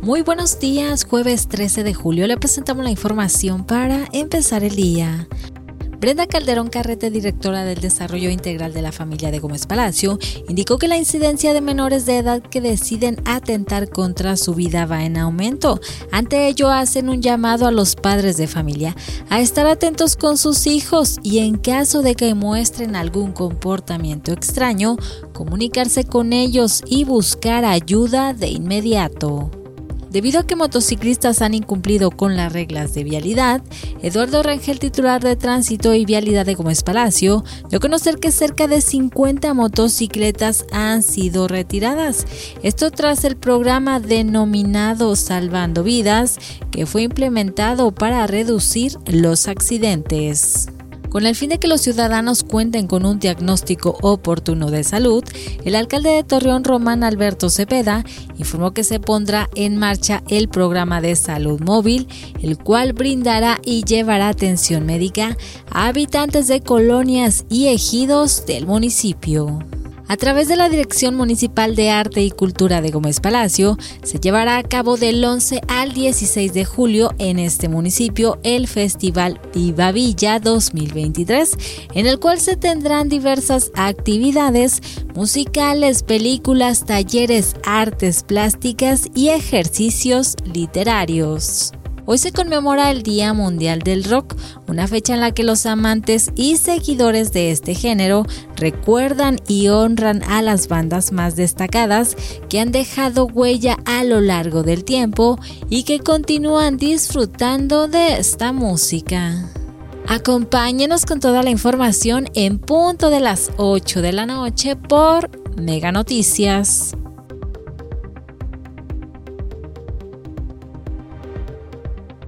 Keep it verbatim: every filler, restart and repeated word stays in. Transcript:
Muy buenos días, jueves trece de julio le presentamos la información para empezar el día. Brenda Calderón Carrete, directora del Desarrollo Integral de la Familia de Gómez Palacio, indicó que la incidencia de menores de edad que deciden atentar contra su vida va en aumento. Ante ello, hacen un llamado a los padres de familia a estar atentos con sus hijos y en caso de que muestren algún comportamiento extraño, comunicarse con ellos y buscar ayuda de inmediato. Debido a que motociclistas han incumplido con las reglas de vialidad, Eduardo Rangel, titular de Tránsito y Vialidad de Gómez Palacio, dio a conocer que cerca de cincuenta motocicletas han sido retiradas. Esto tras el programa denominado Salvando Vidas, que fue implementado para reducir los accidentes. Con el fin de que los ciudadanos cuenten con un diagnóstico oportuno de salud, el alcalde de Torreón, Román Alberto Cepeda, informó que se pondrá en marcha el programa de salud móvil, el cual brindará y llevará atención médica a habitantes de colonias y ejidos del municipio. A través de la Dirección Municipal de Arte y Cultura de Gómez Palacio, se llevará a cabo del once al dieciséis de julio en este municipio el Festival Viva Villa dos mil veintitrés, en el cual se tendrán diversas actividades musicales, películas, talleres, artes plásticas y ejercicios literarios. Hoy se conmemora el Día Mundial del Rock, una fecha en la que los amantes y seguidores de este género recuerdan y honran a las bandas más destacadas que han dejado huella a lo largo del tiempo y que continúan disfrutando de esta música. Acompáñenos con toda la información en punto de las ocho de la noche por Mega Noticias.